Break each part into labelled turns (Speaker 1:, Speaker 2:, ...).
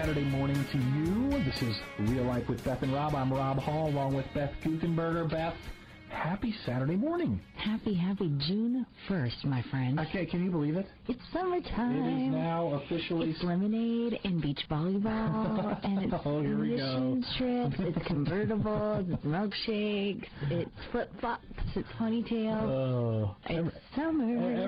Speaker 1: Saturday morning to you. This is Real Life with Beth and Rob. I'm Rob Hall along with Beth Kuchenberger. Beth, happy Saturday morning.
Speaker 2: Happy June 1st, my friend.
Speaker 1: Okay, can you believe it?
Speaker 2: It's summertime.
Speaker 1: It is now officially...
Speaker 2: It's lemonade and beach volleyball, and it's mission trips, it's convertibles, it's milkshakes, it's flip-flops, it's ponytails. It's summer.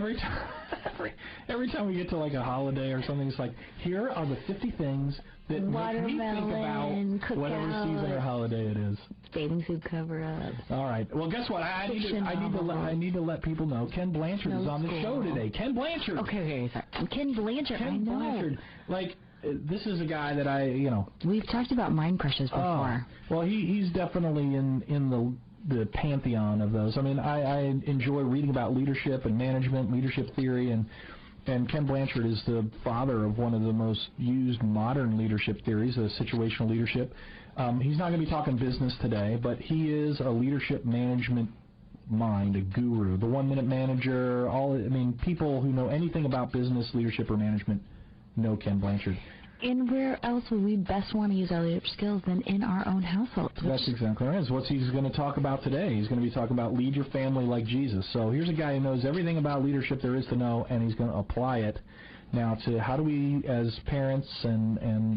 Speaker 1: Every time we get to like a holiday or something, it's like, here are the 50 things that make me think about whatever season or holiday it is.
Speaker 2: Bathing suit cover-up.
Speaker 1: All right. Well, guess what? I need to let people know. Ken Blanchard is on the show today. Ken Blanchard.
Speaker 2: Okay, sorry. Ken Blanchard.
Speaker 1: Ken Blanchard. Like, this is a guy that
Speaker 2: We've talked about mind crushes before.
Speaker 1: Well, he's definitely in the pantheon of those. I mean, I enjoy reading about leadership and management, leadership theory, and Ken Blanchard is the father of one of the most used modern leadership theories, situational leadership. He's not going to be talking business today, but he is a leadership management mind, a guru, the one-minute manager. People who know anything about business, leadership, or management know Ken Blanchard.
Speaker 2: And where else would we best want to use our leadership skills than in our own households?
Speaker 1: That's exactly right. That's what he's going to talk about today. He's going to be talking about lead your family like Jesus. So here's a guy who knows everything about leadership there is to know, and he's going to apply it now to how do we, as parents and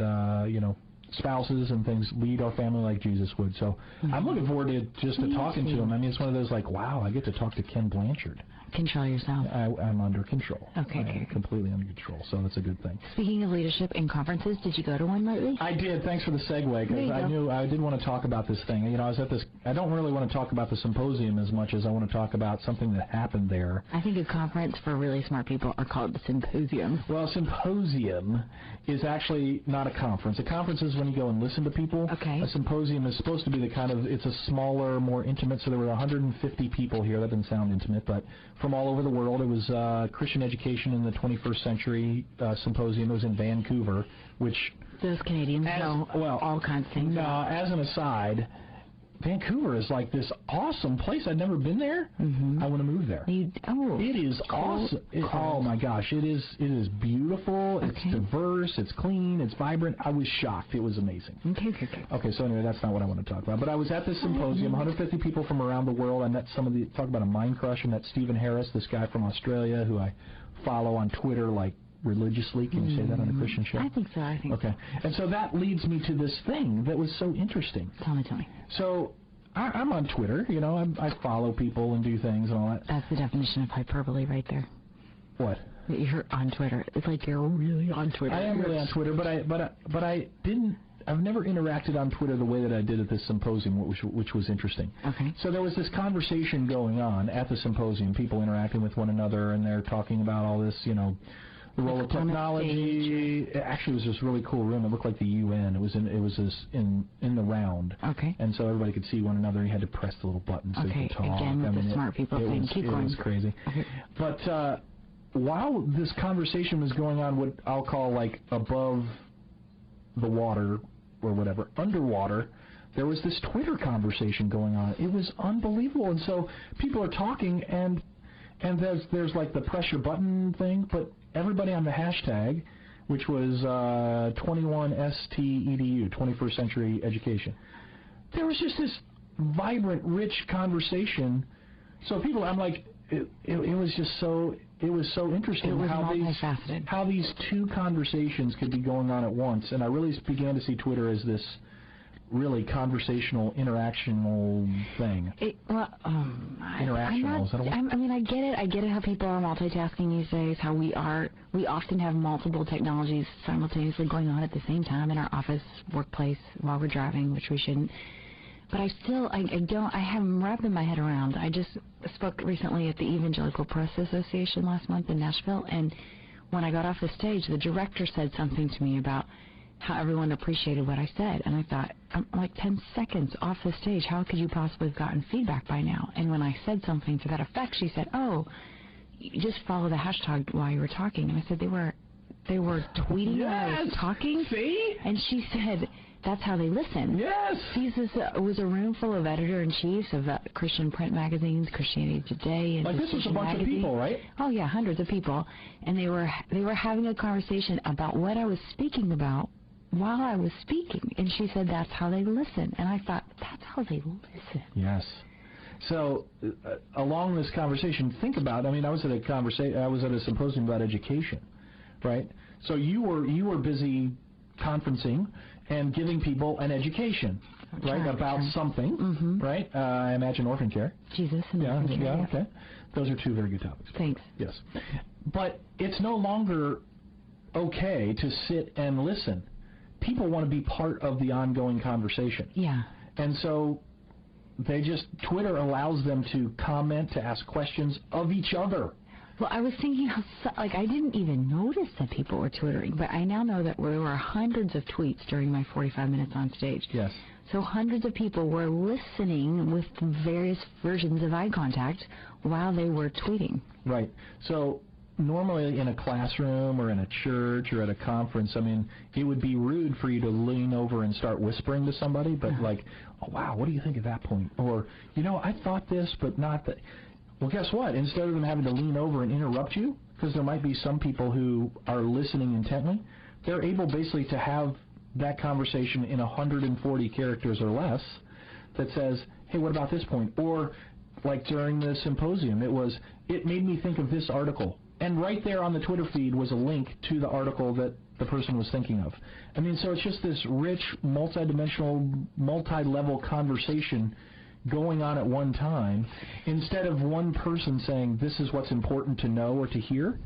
Speaker 1: spouses and things, lead our family like Jesus would. So I'm looking forward to talking to him. I mean, it's one of those like, wow, I get to talk to Ken Blanchard.
Speaker 2: Control yourself.
Speaker 1: I'm under control.
Speaker 2: Okay.
Speaker 1: I'm completely under control, so that's a good thing.
Speaker 2: Speaking of leadership and conferences, did you go to one lately?
Speaker 1: I did. Thanks for the segue, because I knew I did want to talk about this thing. I was at this. I don't really want to talk about the symposium as much as I want to talk about something that happened there.
Speaker 2: I think a conference for really smart people are called the symposium.
Speaker 1: Well, a symposium is actually not a conference. A conference is when you go and listen to people.
Speaker 2: Okay.
Speaker 1: A symposium is supposed to be it's a smaller, more intimate. So there were 150 people here. That didn't sound intimate, but from all over the world. It was Christian Education in the 21st Century Symposium. It was in Vancouver, which...
Speaker 2: Those Canadians know all kinds of things.
Speaker 1: No, as an aside, Vancouver is like this awesome place. I'd never been there. Mm-hmm. I want to move there. It is awesome. Oh my gosh, it is beautiful. Okay. It's diverse. It's clean. It's vibrant. I was shocked. It was amazing. Okay. So anyway, that's not what I want to talk about. But I was at this symposium. 150 people from around the world. I met talk about a mind crush. I met Stephen Harris, this guy from Australia who I follow on Twitter like religiously. Can you say that on a Christian show?
Speaker 2: I think so.
Speaker 1: Okay. And so that leads me to this thing that was so interesting.
Speaker 2: Tell me.
Speaker 1: So I'm on Twitter. I follow people and do things and all that.
Speaker 2: That's the definition of hyperbole right there.
Speaker 1: What?
Speaker 2: You're on Twitter. It's like you're really on Twitter.
Speaker 1: I am really on Twitter, but I didn't. I've never interacted on Twitter the way that I did at this symposium, which was interesting.
Speaker 2: Okay.
Speaker 1: So there was this conversation going on at the symposium, people interacting with one another, and they're talking about all this, the role of technology. It actually was this really cool room. It looked like the UN. It was in the round.
Speaker 2: Okay.
Speaker 1: And so everybody could see one another. You had to press the little button so you could talk.
Speaker 2: Again, with the smart people saying, keep going.
Speaker 1: It was crazy. Okay. But while this conversation was going on, what I'll call like above the water or whatever, underwater, there was this Twitter conversation going on. It was unbelievable. And so people are talking, and there's like the press your button thing, but everybody on the hashtag, which was 21STEDU, 21st Century Education. There was just this vibrant, rich conversation. So people, I'm like, it was just so, it was so interesting how these two conversations could be going on at once. And I really began to see Twitter as this really conversational, interactional thing. Interactional, is that a word?
Speaker 2: I mean, I get it. I get it how people are multitasking these days, how we often have multiple technologies simultaneously going on at the same time in our office, workplace, while we're driving, which we shouldn't. But I haven't wrapped my head around. I just spoke recently at the Evangelical Press Association last month in Nashville, and when I got off the stage, the director said something to me about how everyone appreciated what I said. And I thought, I'm like 10 seconds off the stage. How could you possibly have gotten feedback by now? And when I said something to that effect, she said, oh, you just follow the hashtag while you were talking. And I said, they were tweeting while I was talking?
Speaker 1: See?
Speaker 2: And she said, that's how they listen.
Speaker 1: Yes.
Speaker 2: It was a room full of editor-in-chiefs of Christian print magazines, Christianity Today, and
Speaker 1: like this was a bunch of people, right?
Speaker 2: Oh yeah, hundreds of people, and they were having a conversation about what I was speaking about while I was speaking. And she said, that's how they listen. And I thought, that's how they listen.
Speaker 1: Yes. So, along this conversation, think about, I was at a symposium about education, right? So you were busy conferencing and giving people an education, right, about something, right? I imagine orphan care.
Speaker 2: Jesus and orphan care.
Speaker 1: Yeah, okay. Those are two very good topics.
Speaker 2: Thanks.
Speaker 1: Yes. But it's no longer okay to sit and listen. People want to be part of the ongoing conversation.
Speaker 2: Yeah.
Speaker 1: And so Twitter allows them to comment, to ask questions of each other.
Speaker 2: Well, I was thinking I didn't even notice that people were Twittering, but I now know that there were hundreds of tweets during my 45 minutes on stage.
Speaker 1: Yes.
Speaker 2: So hundreds of people were listening with various versions of eye contact while they were tweeting.
Speaker 1: Right. So normally in a classroom or in a church or at a conference, it would be rude for you to lean over and start whispering to somebody, but oh, wow, what do you think of that point? Or, I thought this, but not that. Well, guess what? Instead of them having to lean over and interrupt you, because there might be some people who are listening intently, they're able basically to have that conversation in 140 characters or less that says, hey, what about this point? Or like during the symposium, it made me think of this article. And right there on the Twitter feed was a link to the article that the person was thinking of. So it's just this rich, multidimensional, multi-level conversation going on at one time. Instead of one person saying, this is what's important to know or to hear,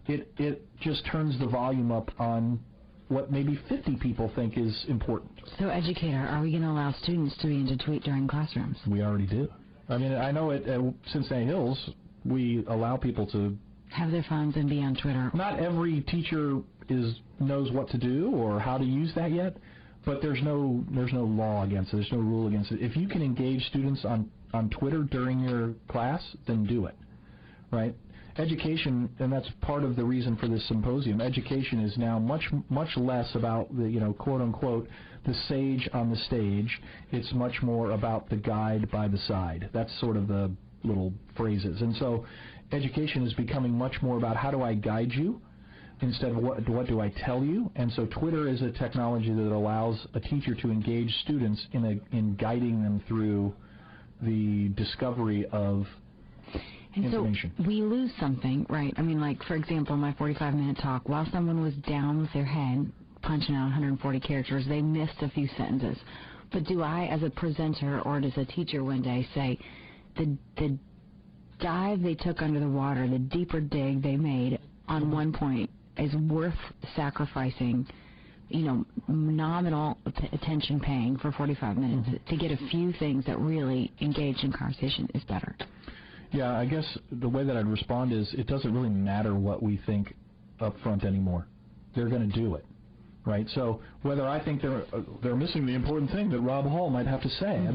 Speaker 1: it just turns the volume up on what maybe 50 people think is important.
Speaker 2: So, educator, are we going to allow students to begin to tweet during classrooms?
Speaker 1: We already do. I know at Cincinnati Hills, we allow people to
Speaker 2: have their phones and be on Twitter.
Speaker 1: Not every teacher knows what to do or how to use that yet, but there's no law against it. There's no rule against it. If you can engage students on Twitter during your class, then do it, right? Education, and that's part of the reason for this symposium, education is now much less about the, quote unquote, the sage on the stage. It's much more about the guide by the side. That's sort of the little phrases. And so education is becoming much more about how do I guide you instead of what do I tell you. And so Twitter is a technology that allows a teacher to engage students in guiding them through the discovery of information.
Speaker 2: So we lose something, right? For example, my 45-minute talk, while someone was down with their head punching out 140 characters, they missed a few sentences. But do I, as a presenter or as a teacher one day, say the dive they took under the water, the deeper dig they made on one point is worth sacrificing, nominal attention paying for 45 minutes to get a few things that really engage in conversation is better?
Speaker 1: Yeah, I guess the way that I'd respond is it doesn't really matter what we think up front anymore. They're going to do it, right? So whether I think they're missing the important thing that Rob Hall might have to say,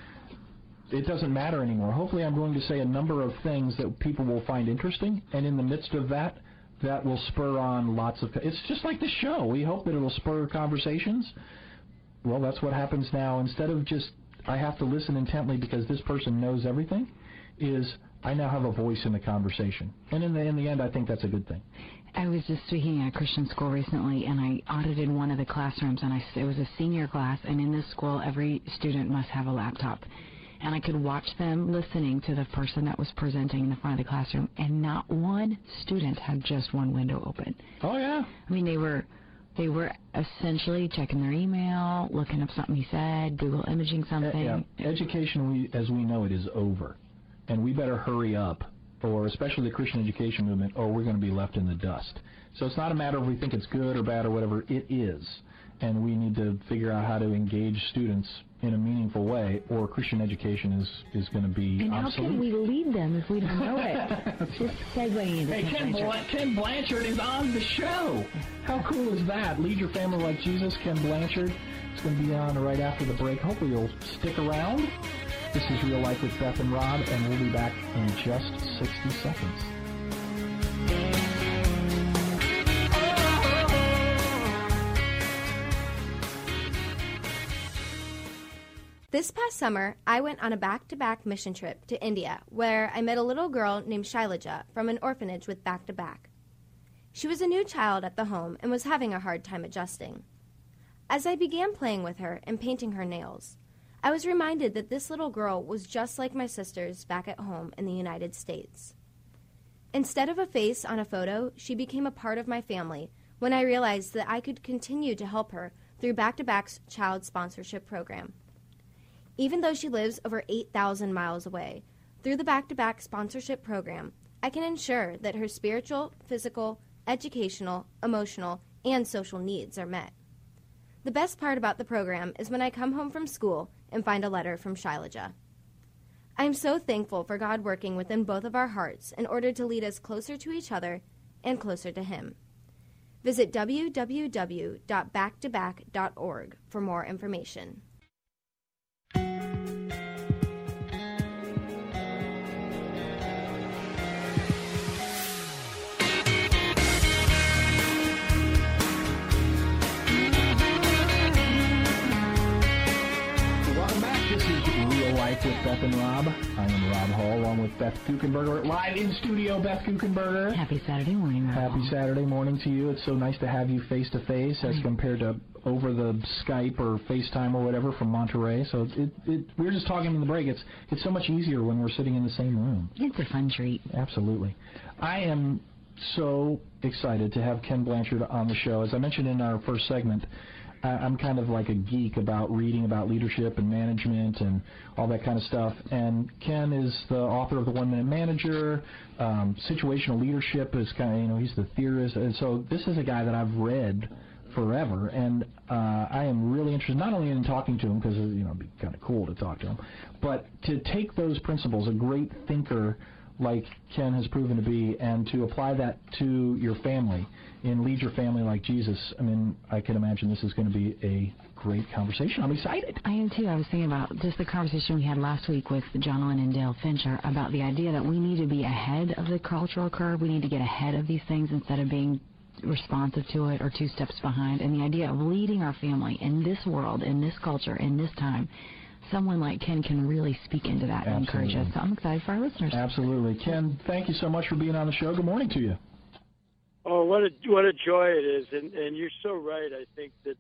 Speaker 1: it doesn't matter anymore. Hopefully I'm going to say a number of things that people will find interesting, and in the midst of that will spur on lots of... It's just like this show. We hope that it will spur conversations. Well, that's what happens now. Instead of just, I have to listen intently because this person knows everything, is I now have a voice in the conversation. And in the end, I think that's a good thing.
Speaker 2: I was just speaking at a Christian school recently, and I audited one of the classrooms, and it was a senior class, and in this school, every student must have a laptop. And I could watch them listening to the person that was presenting in the front of the classroom, and not one student had just one window open.
Speaker 1: Oh, yeah.
Speaker 2: They were essentially checking their email, looking up something he said, Google imaging something.
Speaker 1: Yeah. Education, as we know it, is over. And we better hurry up, or especially the Christian education movement, or we're going to be left in the dust. So it's not a matter of we think it's good or bad or whatever. It is. And we need to figure out how to engage students in a meaningful way, or Christian education is going to be
Speaker 2: and
Speaker 1: obsolete.
Speaker 2: And how can we lead them if we don't know it? Just segueing into
Speaker 1: Ken Blanchard is on the show. How cool is that? Lead your family like Jesus, Ken Blanchard. It's going to be on right after the break. Hopefully you'll stick around. This is Real Life with Beth and Rob, and we'll be back in just 60 seconds.
Speaker 3: This past summer, I went on a back-to-back mission trip to India, where I met a little girl named Shailaja from an orphanage with Back-to-Back. She was a new child at the home and was having a hard time adjusting. As I began playing with her and painting her nails, I was reminded that this little girl was just like my sisters back at home in the United States. Instead of a face on a photo, she became a part of my family when I realized that I could continue to help her through Back to Back's child sponsorship program. Even though she lives over 8,000 miles away, through the Back to Back sponsorship program, I can ensure that her spiritual, physical, educational, emotional, and social needs are met. The best part about the program is when I come home from school and find a letter from Shilajah. I am so thankful for God working within both of our hearts in order to lead us closer to each other and closer to Him. Visit www.backtoback.org for more information.
Speaker 1: With Beth and Rob. I am Rob Hall, along with Beth Kuchenberger. Live in studio, Beth Kuchenberger.
Speaker 2: Happy Saturday morning, Rob.
Speaker 1: Happy Saturday morning to you. It's so nice to have you face-to-face as compared to over the Skype or FaceTime or whatever from Monterey. So we were just talking in the break. It's so much easier when we're sitting in the same room.
Speaker 2: It's a fun treat.
Speaker 1: Absolutely. I am so excited to have Ken Blanchard on the show. As I mentioned in our first segment, I'm kind of like a geek about reading about leadership and management and all that kind of stuff. And Ken is the author of The 1 Minute Manager. Situational leadership is kind of, he's the theorist. And so this is a guy that I've read forever. And I am really interested not only in talking to him, because, it'd be kind of cool to talk to him, but to take those principles, a great thinker like Ken has proven to be, and to apply that to your family and lead your family like Jesus. I mean, I can imagine this is going to be a great conversation. I'm excited.
Speaker 2: I am too. I was thinking about just the conversation we had last week with John Owen and Dale Fincher about the idea that we need to be ahead of the cultural curve. We need to get ahead of these things instead of being responsive to it or 2 steps behind. And the idea of leading our family in this world, in this culture, in this time, someone like Ken can really speak into that and encourage us. So I'm excited for our listeners.
Speaker 1: Absolutely. Ken, thank you so much for being on the show. Good morning to you.
Speaker 4: Oh, what a joy it is. And you're so right. I think that,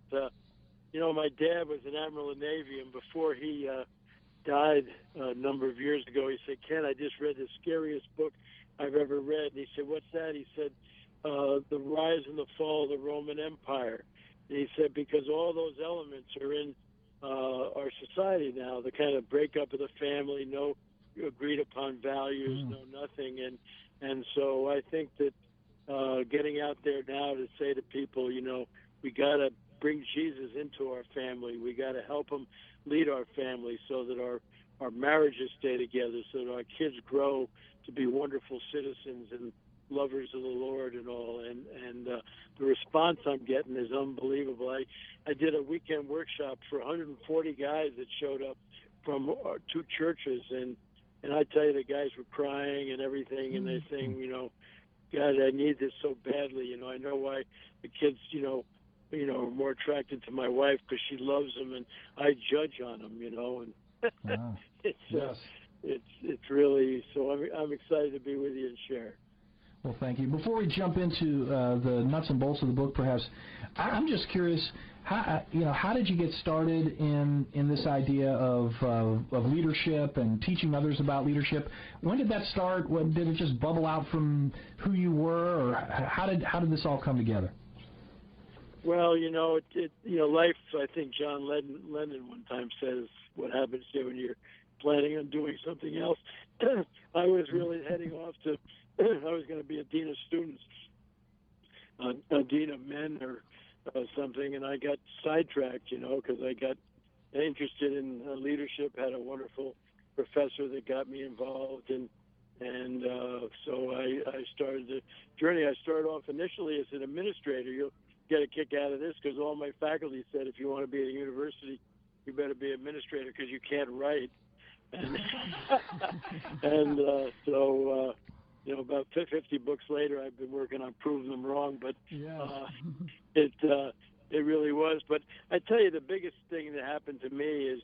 Speaker 4: my dad was an Admiral of the Navy, and before he died a number of years ago, he said, Ken, I just read the scariest book I've ever read. And he said, what's that? He said, The Rise and the Fall of the Roman Empire. And he said, because all those elements are in our society now, the kind of breakup of the family, no agreed upon values, no nothing. And so I think that getting out there now to say to people, we got to bring Jesus into our family. We got to help him lead our family so that our marriages stay together, so that our kids grow to be wonderful citizens and lovers of the Lord and all. And the response I'm getting is unbelievable. I did a weekend workshop for 140 guys that showed up from 2 churches, and I tell you, the guys were crying and everything, and they're saying, God, I need this so badly. I know why the kids, are more attracted to my wife because she loves them, and I judge on them, and
Speaker 1: wow.
Speaker 4: it's really, so I'm excited to be with you and share.
Speaker 1: Well, thank you. Before we jump into the nuts and bolts of the book, perhaps, I'm just curious, how did you get started in this idea of leadership and teaching others about leadership? When did that start? Did it just bubble out from who you were, or how did this all come together?
Speaker 4: Well, life, I think John Lennon one time says, what happens to you when you're planning on doing something else. I was really heading off to, I was going to be a dean of students, a dean of men or something, and I got sidetracked, because I got interested in leadership, had a wonderful professor that got me involved, and so I started the journey. I started off initially as an administrator. You'll get a kick out of this because all my faculty said, if you want to be at a university, you better be an administrator because you can't write. And so about 50 books later, I've been working on proving them wrong, but it really was. But I tell you, the biggest thing that happened to me is,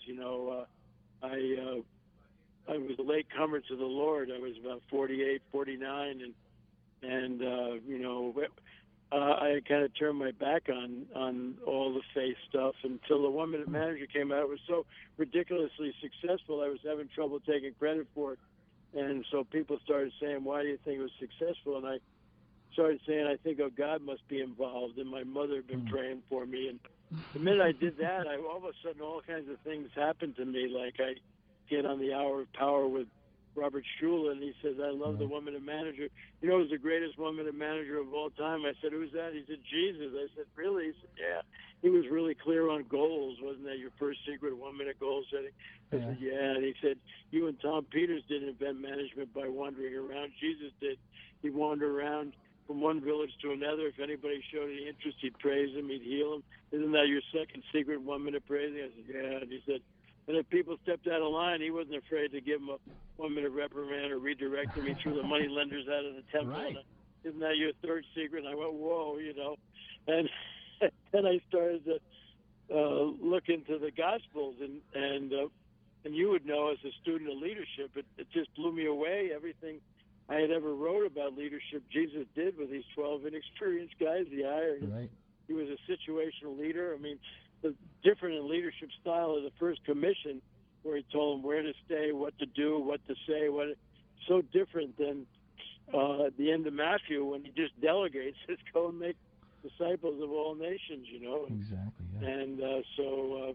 Speaker 4: I was a late comer to the Lord. I was about 48, 49, and I kind of turned my back on all the faith stuff until the One Minute Manager came out. It was so ridiculously successful, I was having trouble taking credit for it. And so people started saying, why do you think it was successful? And I started saying, I think God must be involved, and my mother had been praying for me. And the minute I did that, all of a sudden all kinds of things happened to me. Like I get on the Hour of Power with Robert Schuller, and he says, I love the One Minute Manager. You know who's the greatest One Minute Manager of all time? I said, who's that? He said, Jesus. I said, really? He said, yeah. He was really clear on goals. Wasn't that your first secret, 1 minute goal setting? I said, yeah. And he said, you and Tom Peters didn't invent management by wandering around. Jesus did. He wandered around from one village to another. If anybody showed any interest, he'd praise him, he'd heal him. Isn't that your second secret, 1 minute praising? I said, yeah. And he said, and if people stepped out of line, he wasn't afraid to give them a 1 minute reprimand or redirect them. He threw the money lenders out of the temple.
Speaker 1: Right.
Speaker 4: Isn't that your third secret? And I went, whoa, And then I started to look into the Gospels, and you would know as a student of leadership, it just blew me away. Everything I had ever wrote about leadership, Jesus did with these 12 inexperienced guys he hired.
Speaker 1: Right.
Speaker 4: He was a situational leader. I mean, the different in leadership style of the first commission, where he told them where to stay, what to do, what to say, so different than at the end of Matthew when he just delegates, says go and make disciples of all nations,
Speaker 1: Exactly. Yeah.
Speaker 4: And so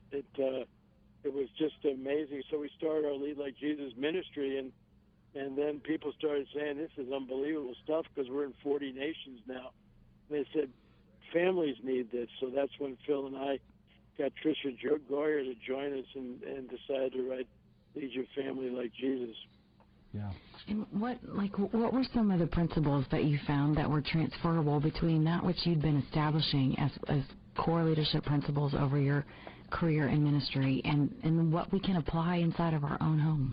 Speaker 4: it was just amazing. So we started our Lead Like Jesus ministry, and then people started saying, this is unbelievable stuff because we're in 40 nations now. And they said, families need this. So that's when Phil and I got Tricia Goyer to join us and decided to write Lead Your Family Like Jesus.
Speaker 2: Yeah. And what were some of the principles that you found that were transferable between that which you'd been establishing as core leadership principles over your career in ministry and what we can apply inside of our own home?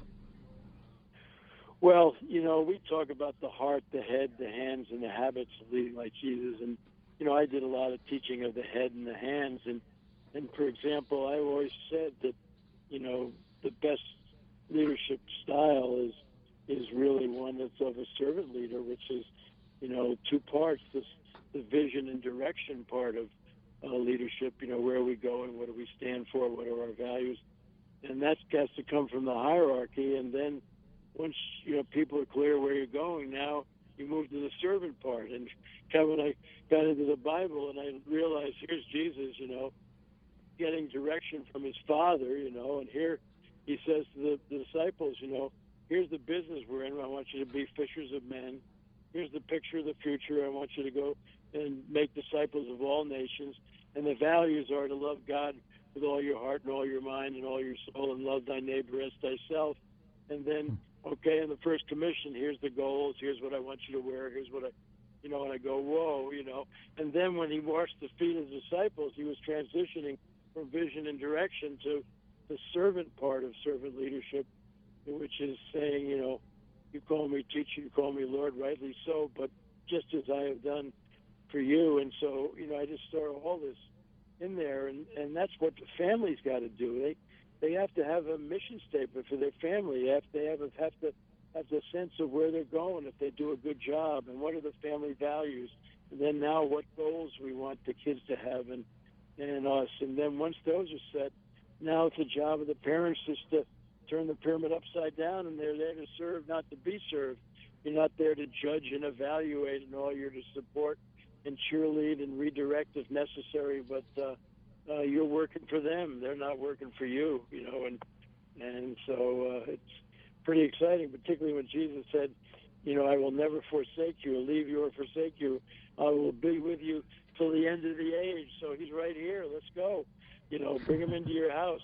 Speaker 4: Well, we talk about the heart, the head, the hands, and the habits of leading like Jesus. And, I did a lot of teaching of the head and the hands. And for example, I always said that, the best leadership style is really one that's of a servant leader, which is, two parts, the vision and direction part of leadership, where are we going, what do we stand for, what are our values. And that has to come from the hierarchy. And then once, people are clear where you're going, now you move to the servant part. And when I got into the Bible and I realized here's Jesus, getting direction from his Father, and here he says to the disciples, here's the business we're in. I want you to be fishers of men. Here's the picture of the future. I want you to go and make disciples of all nations. And the values are to love God with all your heart and all your mind and all your soul, and love thy neighbor as thyself. And then, okay, in the first commission, here's the goals. Here's what I want you to wear. Here's what and I go, whoa, And then when he washed the feet of the disciples, he was transitioning from vision and direction to the servant part of servant leadership, which is saying, you call me teacher, you call me Lord, rightly so, but just as I have done for you. And so, I just throw all this in there, and that's what the family's got to do. They have to have a mission statement for their family. They have to have the sense of where they're going if they do a good job, and what are the family values, and then now what goals we want the kids to have and us. And then once those are set, now it's the job of the parents just to turn the pyramid upside down, and they're there to serve, not to be served. You're not there to judge and evaluate and all. You're to support and cheerlead and redirect if necessary, but you're working for them. They're not working for you, and so it's pretty exciting, particularly when Jesus said, I will never forsake you, or leave you or forsake you. I will be with you till the end of the age. So he's right here. Let's go. Bring him into your house.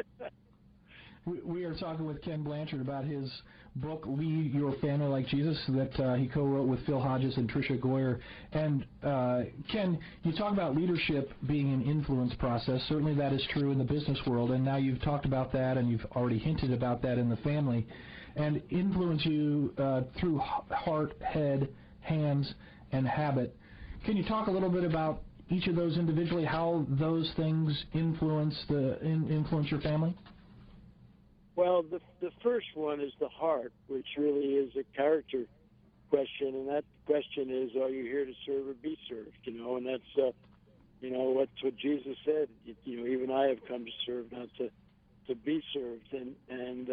Speaker 1: We are talking with Ken Blanchard about his book, Lead Your Family Like Jesus, that he co-wrote with Phil Hodges and Tricia Goyer. And Ken, you talk about leadership being an influence process. Certainly that is true in the business world, and now you've talked about that, and you've already hinted about that in the family. And influence you through heart, head, hands, and habit. Can you talk a little bit about each of those individually, how those things influence your family?
Speaker 4: Well, the first one is the heart, which really is a character question, and that question is, are you here to serve or be served? And that's, what Jesus said. Even I have come to serve, not to be served. And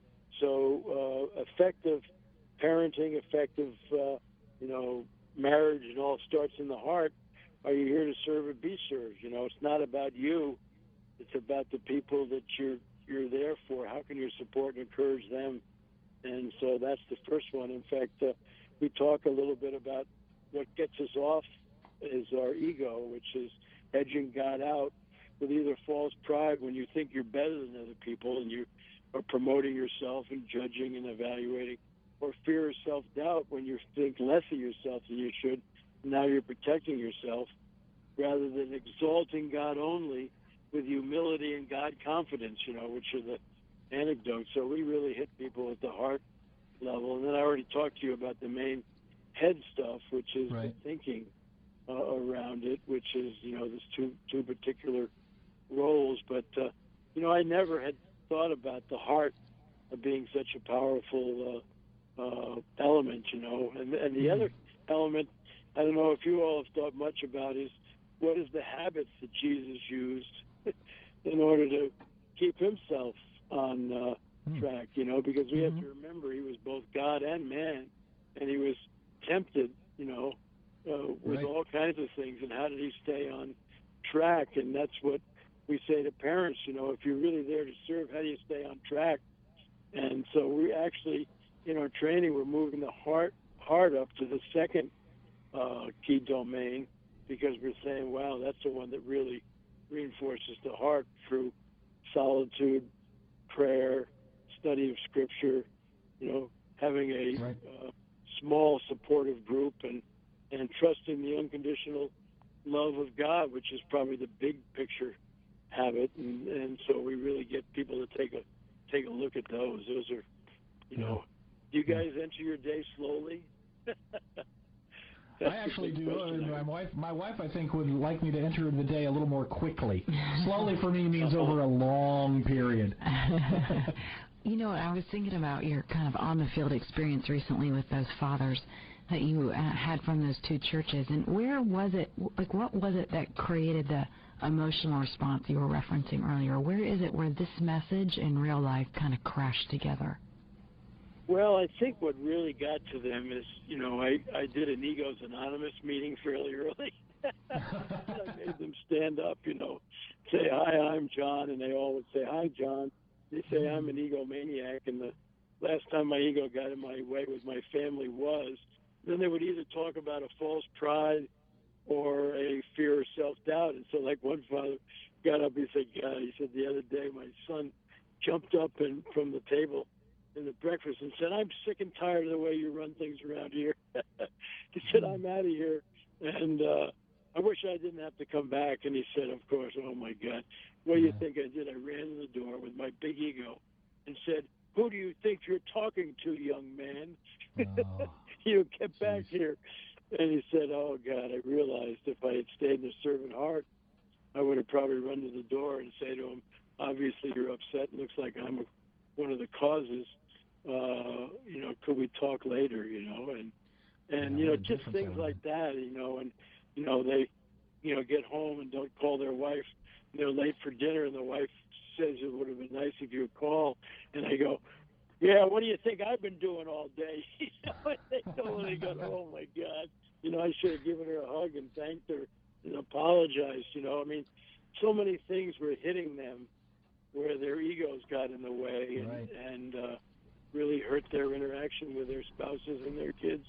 Speaker 4: so effective parenting, effective, marriage, and all starts in the heart. Are you here to serve or be served? It's not about you. It's about the people that you're there for. How can you support and encourage them? And so that's the first one. In fact, we talk a little bit about what gets us off is our ego, which is edging God out with either false pride when you think you're better than other people and you are promoting yourself and judging and evaluating, or fear or self-doubt when you think less of yourself than you should. Now you're protecting yourself, rather than exalting God only with humility and God confidence, which are the anecdotes. So we really hit people at the heart level. And then I already talked to you about the main head stuff, which is the thinking around it, which is, there's two particular roles. But, I never had thought about the heart of being such a powerful element, And the other element, I don't know if you all have thought much about, is what is the habits that Jesus used in order to keep himself on track, because we have to remember he was both God and man, and he was tempted, with all kinds of things. And how did he stay on track? And that's what we say to parents, if you're really there to serve, how do you stay on track? And so we actually, in our training, we're moving the heart up to the second key domain, because we're saying, wow, that's the one that really reinforces the heart through solitude, prayer, study of Scripture, having a small supportive group, and trusting the unconditional love of God, which is probably the big picture habit. And so we really get people to take a look at those. Those are, do you guys enter your day slowly?
Speaker 1: I actually do. My wife, I think, would like me to enter the day a little more quickly. Slowly for me means over a long period.
Speaker 2: I was thinking about your kind of on-the-field experience recently with those fathers that you had from those two churches. And where was it, what was it that created the emotional response you were referencing earlier? Where is it where this message and real life kind of crashed together?
Speaker 4: Well, I think what really got to them is, I did an Egos Anonymous meeting fairly early. I made them stand up, say, hi, I'm John, and they all would say, hi, John. They say I'm an egomaniac, and the last time my ego got in my way with my family was, then they would either talk about a false pride or a fear or self-doubt. And so, like, one father got up, he said, the other day my son jumped up from the table in the breakfast and said, I'm sick and tired of the way you run things around here. He said, I'm out of here, and I wish I didn't have to come back. And he said, of course, oh, my God. What do you think I did? I ran in the door with my big ego and said, who do you think you're talking to, young man? Get back here. And he said, oh, God, I realized if I had stayed in the servant heart, I would have probably run to the door and say to him, obviously you're upset. It looks like I'm one of the causes. Could we talk later, and just things like that, and, they, get home and don't call their wife. They're late for dinner, and the wife says it would have been nice if you would call. And I go, yeah, what do you think I've been doing all day? They go, oh, my God. I should have given her a hug and thanked her and apologized. So many things were hitting them where their egos got in the way and really hurt their interaction with their spouses and their kids.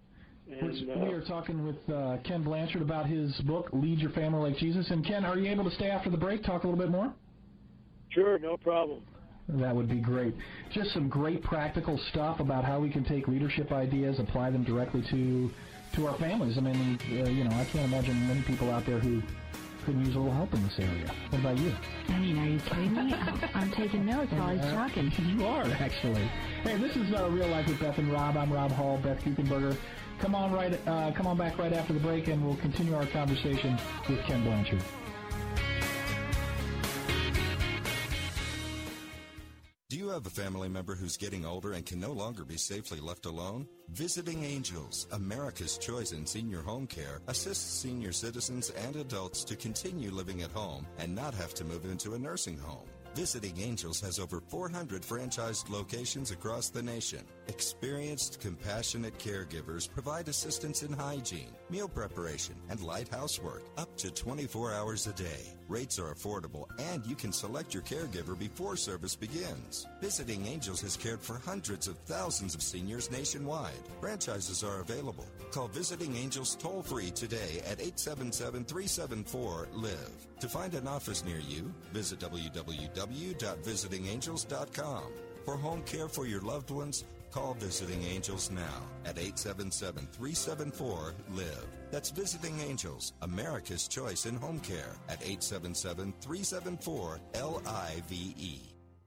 Speaker 1: We are talking with Ken Blanchard about his book, Lead Your Family Like Jesus. And, Ken, are you able to stay after the break, talk a little bit more?
Speaker 4: Sure, no problem.
Speaker 1: That would be great. Just some great practical stuff about how we can take leadership ideas, apply them directly to our families. I mean, I can't imagine many people out there who couldn't use a little help in this area. What about you?
Speaker 2: I mean, are you kidding me? I'm taking notes while he's talking.
Speaker 1: You are, actually. Hey, this is Real Life with Beth and Rob. I'm Rob Hall, Beth Kuechenberger. Come on back right after the break, and we'll continue our conversation with Ken Blanchard.
Speaker 5: Do you have have a family member who's getting older and can no longer be safely left alone? Visiting Angels, America's choice in senior home care, assists senior citizens and adults to continue living at home and not have to move into a nursing home. Visiting Angels has over 400 franchised locations across the nation. Experienced, compassionate caregivers provide assistance in hygiene, meal preparation, and light housework up to 24 hours a day. Rates are affordable, and you can select your caregiver before service begins. Visiting Angels has cared for hundreds of thousands of seniors nationwide. Franchises are available. Call Visiting Angels toll-free today at 877-374-LIVE. To find an office near you, visit www.visitingangels.com. For home care for your loved ones, call Visiting Angels now at 877-374-LIVE. That's Visiting Angels, America's choice in home care at 877-374-LIVE.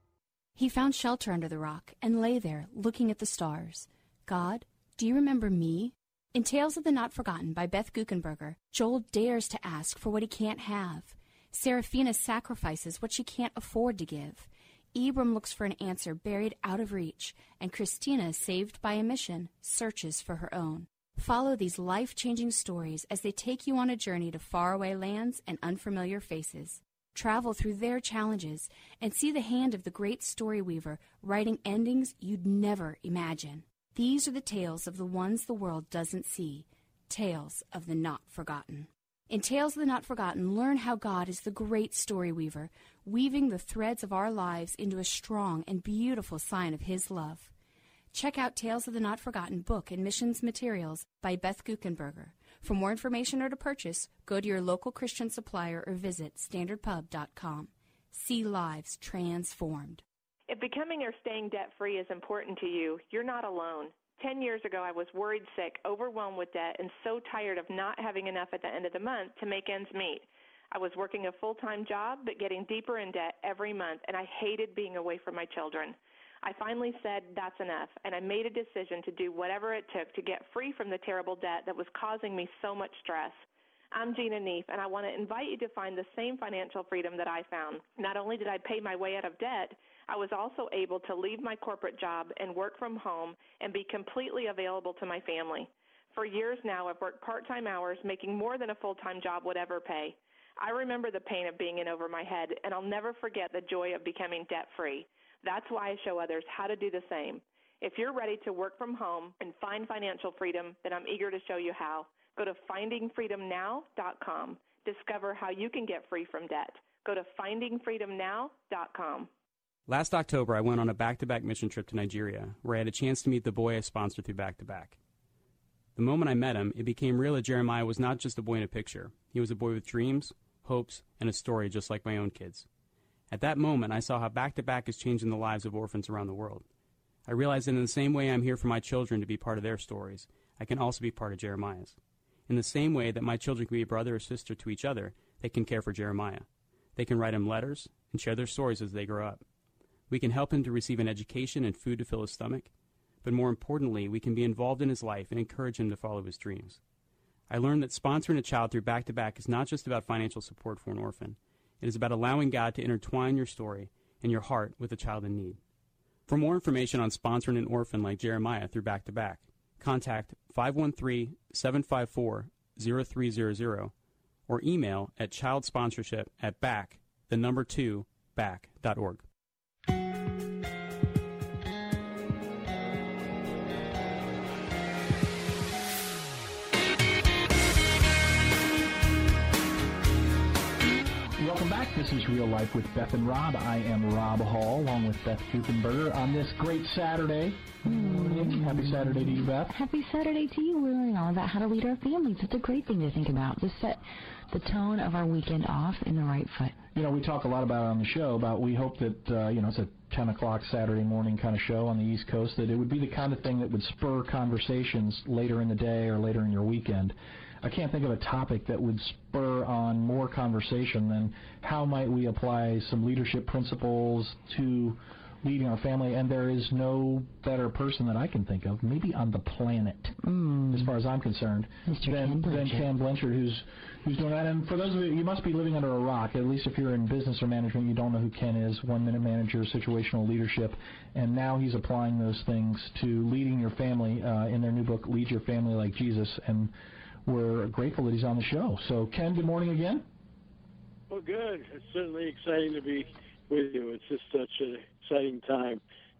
Speaker 6: He found shelter under the rock and lay there looking at the stars. God, do you remember me? In Tales of the Not Forgotten by Beth Guckenberger, Joel dares to ask for what he can't have. Seraphina sacrifices what she can't afford to give. Ibram looks for an answer buried out of reach, and Christina, saved by a mission, searches for her own. Follow these life-changing stories as they take you on a journey to faraway lands and unfamiliar faces. Travel through their challenges and see the hand of the great story weaver writing endings you'd never imagine. These are the tales of the ones the world doesn't see, tales of the not forgotten. In Tales of the Not Forgotten, learn how God is the great story weaver, weaving the threads of our lives into a strong and beautiful sign of His love. Check out Tales of the Not Forgotten book and missions materials by Beth Guckenberger. For more information or to purchase, go to your local Christian supplier or visit standardpub.com. See lives transformed.
Speaker 7: If becoming or staying debt-free is important to you, you're not alone. 10 years ago, I was worried sick, overwhelmed with debt, and so tired of not having enough at the end of the month to make ends meet. I was working a full-time job, but getting deeper in debt every month, and I hated being away from my children. I finally said, that's enough, and I made a decision to do whatever it took to get free from the terrible debt that was causing me so much stress. I'm Gina Neef, and I want to invite you to find the same financial freedom that I found. Not only did I pay my way out of debt, I was also able to leave my corporate job and work from home and be completely available to my family. For years now, I've worked part-time hours, making more than a full-time job would ever pay. I remember the pain of being in over my head, and I'll never forget the joy of becoming debt-free. That's why I show others how to do the same. If you're ready to work from home and find financial freedom, then I'm eager to show you how. Go to findingfreedomnow.com. Discover how you can get free from debt. Go to findingfreedomnow.com.
Speaker 8: Last October, I went on a back-to-back mission trip to Nigeria, where I had a chance to meet the boy I sponsored through Back-to-Back. The moment I met him, it became real that Jeremiah was not just a boy in a picture. He was a boy with dreams, hopes, and a story just like my own kids. At that moment, I saw how Back-to-Back is changing the lives of orphans around the world. I realized that in the same way I'm here for my children to be part of their stories, I can also be part of Jeremiah's. In the same way that my children can be a brother or sister to each other, they can care for Jeremiah. They can write him letters and share their stories as they grow up. We can help him to receive an education and food to fill his stomach, but more importantly, we can be involved in his life and encourage him to follow his dreams. I learned that sponsoring a child through Back-to-Back is not just about financial support for an orphan. It is about allowing God to intertwine your story and your heart with a child in need. For more information on sponsoring an orphan like Jeremiah through Back-to-Back, contact 513-754-0300 or email at childsponsorship@back2back.org.
Speaker 1: Welcome back. This is Real Life with Beth and Rob. I am Rob Hall, along with Beth Guckenberger, on this great Saturday. Happy Saturday to you, Beth.
Speaker 2: Happy Saturday to you. We're learning all about how to lead our families. It's a great thing to think about, to set the tone of our weekend off in the right foot.
Speaker 1: You know, we talk a lot about it on the show, about we hope that, it's a 10 o'clock Saturday morning kind of show on the East Coast, that it would be the kind of thing that would spur conversations later in the day or later in your weekend. I can't think of a topic that would spur on more conversation than how might we apply some leadership principles to leading our family, and there is no better person that I can think of, maybe on the planet, as far as I'm concerned, than Ken Blanchard, who's doing that. And for those of you, you must be living under a rock. At least if you're in business or management, you don't know who Ken is. 1-minute manager, situational leadership, and now he's applying those things to leading your family in their new book, Lead Your Family Like Jesus. And we're grateful that he's on the show. So, Ken, good morning again.
Speaker 4: Well, good. It's certainly exciting to be with you. It's just such an exciting time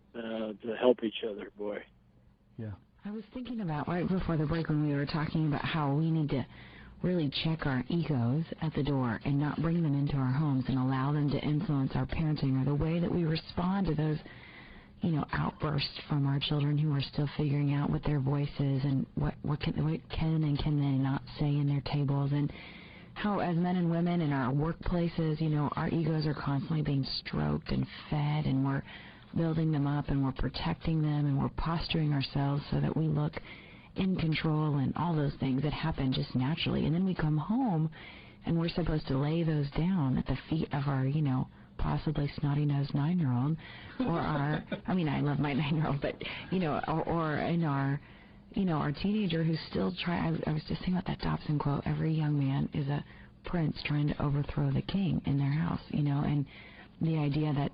Speaker 4: to help each other, boy.
Speaker 1: Yeah.
Speaker 2: I was thinking about right before the break when we were talking about how we need to really check our egos at the door and not bring them into our homes and allow them to influence our parenting or the way that we respond to those, outbursts from our children who are still figuring out what their voice is and what can and can they not say in their tables, and how as men and women in our workplaces, our egos are constantly being stroked and fed, and we're building them up and we're protecting them and we're posturing ourselves so that we look in control and all those things that happen just naturally. And then we come home and we're supposed to lay those down at the feet of our, possibly snotty-nosed 9-year-old, or our, I love my 9-year-old, but, or in our, our teenager who's still trying. I was just thinking about that Dobson quote, every young man is a prince trying to overthrow the king in their house, and the idea that,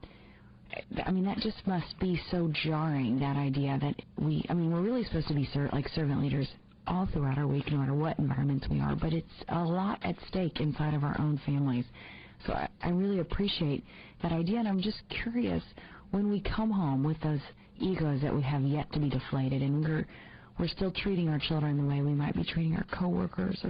Speaker 2: that just must be so jarring, that idea that we're really supposed to be servant leaders all throughout our week, no matter what environments we are, but it's a lot at stake inside of our own families. So I really appreciate that idea, and I'm just curious, when we come home with those egos that we have yet to be deflated, and we're still treating our children the way we might be treating our coworkers,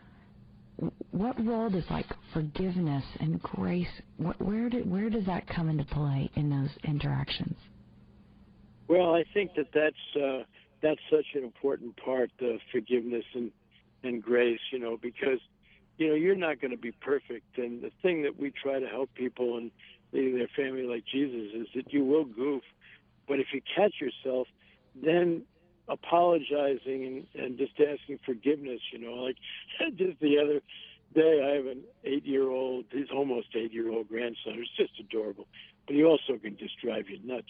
Speaker 2: or what role does forgiveness and grace, where does that come into play in those interactions?
Speaker 4: Well, I think that's such an important part, of forgiveness and grace, because you're not going to be perfect, and the thing that we try to help people and leading their family like Jesus is that you will goof, but if you catch yourself, then apologizing and just asking forgiveness, just the other day, I have an 8-year-old, his almost 8-year-old grandson who's just adorable, but he also can just drive you nuts,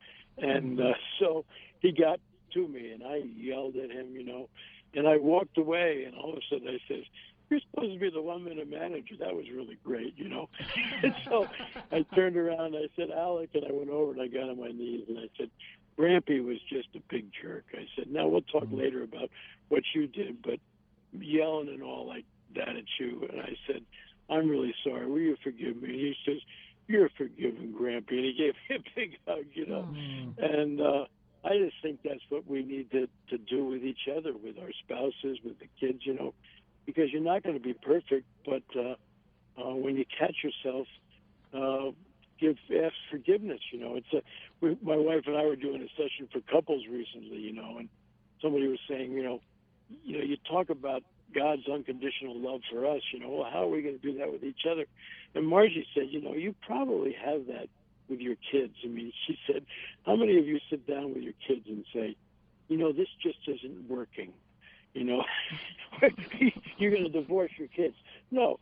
Speaker 4: and so he got to me, and I yelled at him, and I walked away, and all of a sudden I said, "You're supposed to be the 1-minute manager. That was really great, And so I turned around and I said, "Alec," and I went over and I got on my knees and I said, "Grampy was just a big jerk." I said, "Now we'll talk later about what you did, but yelling and all like that at you." And I said, "I'm really sorry. Will you forgive me?" And he says, "You're forgiven, Grampy." And he gave me a big hug, And I just think that's what we need to do with each other, with our spouses, with the kids, because you're not going to be perfect, but when you catch yourself, ask forgiveness. My wife and I were doing a session for couples recently, and somebody was saying, you talk about God's unconditional love for us, well, how are we going to do that with each other? And Margie said, you probably have that with your kids. She said, how many of you sit down with your kids and say, this just isn't working? You're going to divorce your kids. No,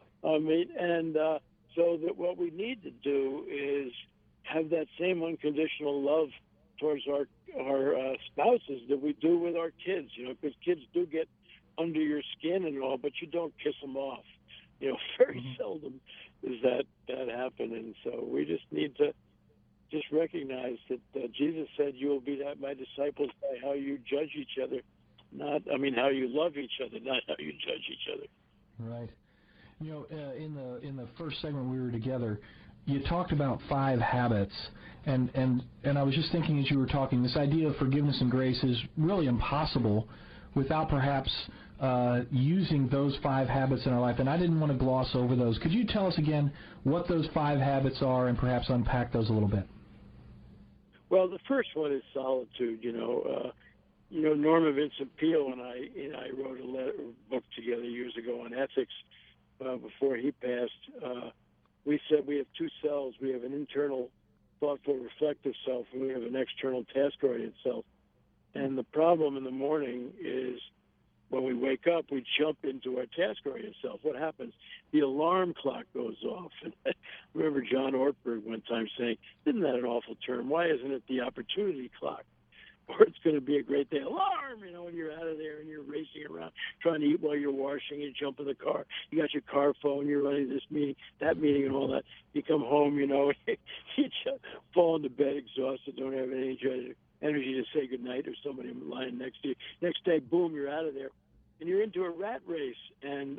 Speaker 4: so that what we need to do is have that same unconditional love towards our spouses that we do with our kids, because kids do get under your skin and all, but you don't kiss them off. Very seldom does that happen, and so we just need to just recognize that Jesus said, "You will be my disciples by how you judge each other." How you love each other, not how you judge each other.
Speaker 1: Right. In the first segment we were together, you talked about 5 habits, and I was just thinking as you were talking, this idea of forgiveness and grace is really impossible without perhaps using those 5 habits in our life, and I didn't want to gloss over those. Could you tell us again what those 5 habits are and perhaps unpack those a little bit?
Speaker 4: Well, the first one is solitude, Norman Vincent Peale and I wrote a book together years ago on ethics before he passed. We said we have 2 selves. We have an internal, thoughtful, reflective self, and we have an external, task-oriented self. And the problem in the morning is when we wake up, we jump into our task-oriented self. What happens? The alarm clock goes off. And I remember John Ortberg one time saying, isn't that an awful term? Why isn't it the opportunity clock? Or it's going to be a great day. Alarm, and you're out of there and you're racing around trying to eat while you're washing. You jump in the car. You got your car phone. You're running this meeting, that meeting, and all that. You come home, you just fall into bed exhausted, don't have any energy to say goodnight, or somebody lying next to you. Next day, boom, you're out of there. And you're into a rat race. And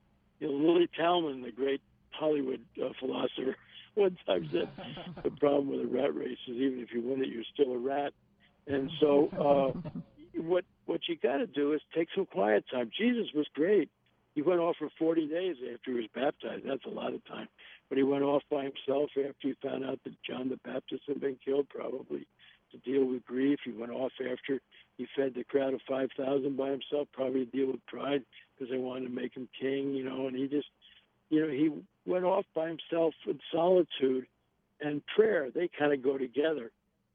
Speaker 4: Lily Talman, the great Hollywood philosopher, one time said the problem with a rat race is even if you win it, you're still a rat. And so what you got to do is take some quiet time. Jesus was great. He went off for 40 days after he was baptized. That's a lot of time. But he went off by himself after he found out that John the Baptist had been killed, probably to deal with grief. He went off after he fed the crowd of 5,000 by himself, probably to deal with pride because they wanted to make him king, and he just, he went off by himself in solitude and prayer. They kind of go together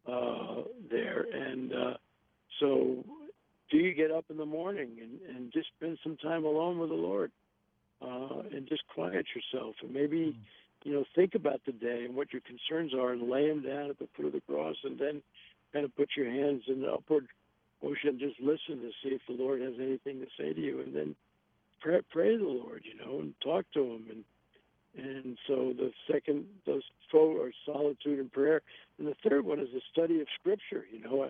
Speaker 4: there. And so do you get up in the morning and just spend some time alone with the Lord and just quiet yourself and maybe, think about the day and what your concerns are and lay them down at the foot of the cross and then kind of put your hands in the upward motion and just listen to see if the Lord has anything to say to you, and then pray to the Lord, and talk to him. And so the second, those four are solitude and prayer. And the third one is the study of Scripture.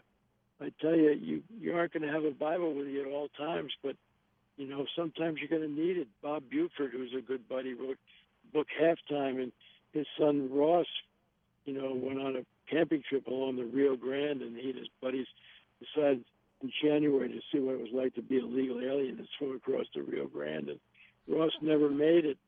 Speaker 4: I tell you, you aren't going to have a Bible with you at all times, but, sometimes you're going to need it. Bob Buford, who's a good buddy, wrote the book Halftime, and his son Ross, went on a camping trip along the Rio Grande, and he and his buddies decided in January to see what it was like to be a legal alien and swim across the Rio Grande. And Ross never made it,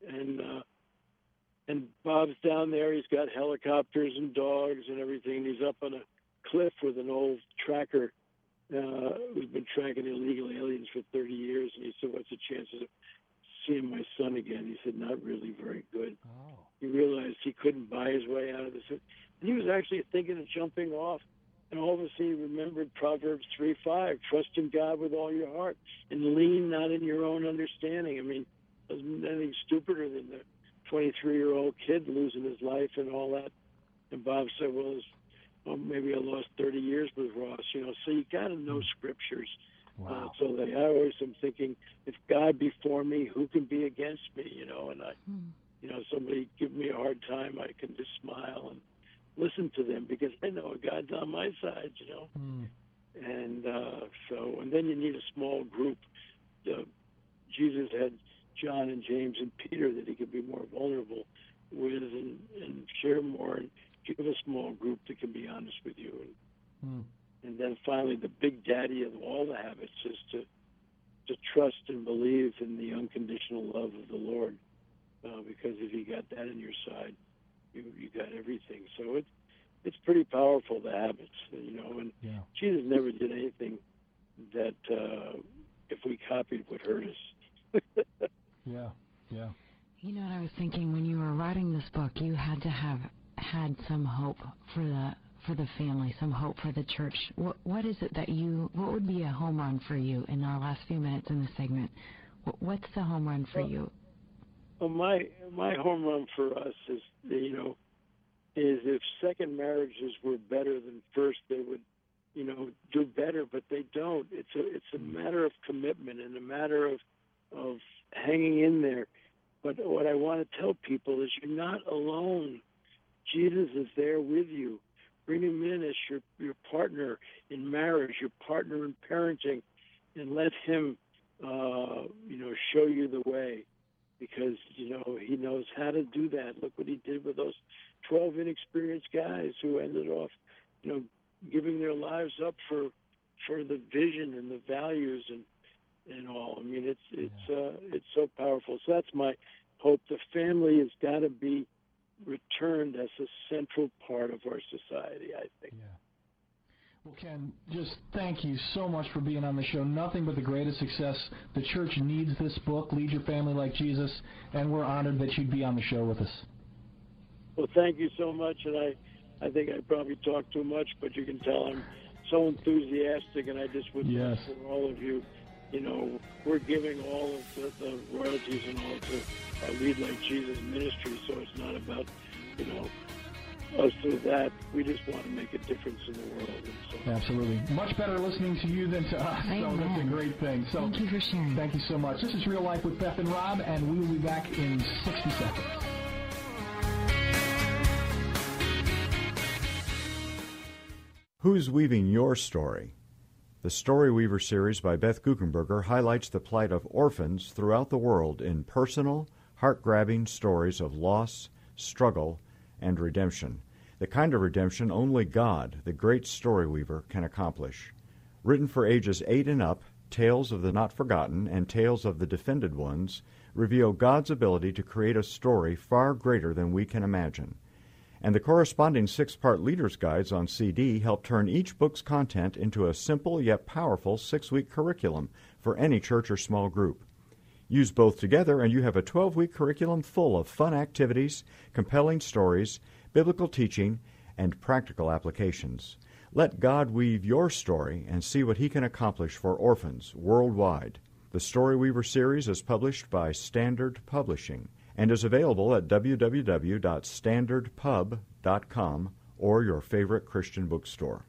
Speaker 4: and Bob's down there. He's got helicopters and dogs and everything. He's up on a cliff with an old tracker who's been tracking illegal aliens for 30 years. And he said, what's the chances of seeing my son again? He said, not really very good. Oh. He realized he couldn't buy his way out of this. And he was actually thinking of jumping off. And all of a sudden he remembered Proverbs 3:5, trust in God with all your heart and lean not in your own understanding. I mean, wasn't anything stupider than the 23-year-old kid losing his life and all that. And Bob said, well, maybe I lost 30 years with Ross, So you got to know Scriptures. Wow. So I always am thinking, if God be for me, who can be against me, And I, somebody give me a hard time, I can just smile and listen to them because I know God's on my side, And and then you need a small group. Jesus had John and James and Peter that he could be more vulnerable with and share more, and give a small group that can be honest with you. And then finally, the big daddy of all the habits is to trust and believe in the unconditional love of the Lord, because if you got that on your side, you got everything. So it's pretty powerful, the habits, and Jesus never did anything that if we copied would hurt us.
Speaker 1: Yeah.
Speaker 2: What I was thinking when you were writing this book, you had to have had some hope for the family, some hope for the church. What is it that what would be a home run for you in our last few minutes in the segment? What's the home run for you?
Speaker 4: Well, my home run for us is, is if second marriages were better than first, they would, do better, but they don't. It's a matter of commitment and a matter of hanging in there. But what I want to tell people is you're not alone. Jesus is there with you. Bring him in as your partner in marriage, your partner in parenting, and let him, show you the way, because, he knows how to do that. Look what he did with those 12 inexperienced guys who ended off, giving their lives up for the vision and the values and all. I mean, it's so powerful. So that's my hope. The family has got to be returned as a central part of our society, I think.
Speaker 1: Yeah. Well, Ken, just thank you so much for being on the show. Nothing but the greatest success. The church needs this book, Lead Your Family Like Jesus, and we're honored that you'd be on the show with us.
Speaker 4: Well, thank you so much, and I think I probably talk too much, but you can tell I'm so enthusiastic, and I just would love for all of you, we're giving all of the royalties and all to our Lead Like Jesus ministry, so it's not about, us or that. We just want to make a difference in the world. And so.
Speaker 1: Absolutely. Much better listening to you than to us, so that's a great thing. So
Speaker 2: thank you for sharing.
Speaker 1: Thank you so much. This is Real Life with Beth and Rob, and we will be back in 60 seconds.
Speaker 9: Who's weaving your story? The Story Weaver series by Beth Guckenberger highlights the plight of orphans throughout the world in personal, heart-grabbing stories of loss, struggle, and redemption. The kind of redemption only God, the great story weaver, can accomplish. Written for ages 8 and up, Tales of the Not Forgotten and Tales of the Defended Ones reveal God's ability to create a story far greater than we can imagine. And the corresponding 6-part Leader's Guides on CD help turn each book's content into a simple yet powerful 6-week curriculum for any church or small group. Use both together and you have a 12-week curriculum full of fun activities, compelling stories, biblical teaching, and practical applications. Let God weave your story and see what He can accomplish for orphans worldwide. The Story Weaver series is published by Standard Publishing and is available at www.standardpub.com or your favorite Christian bookstore.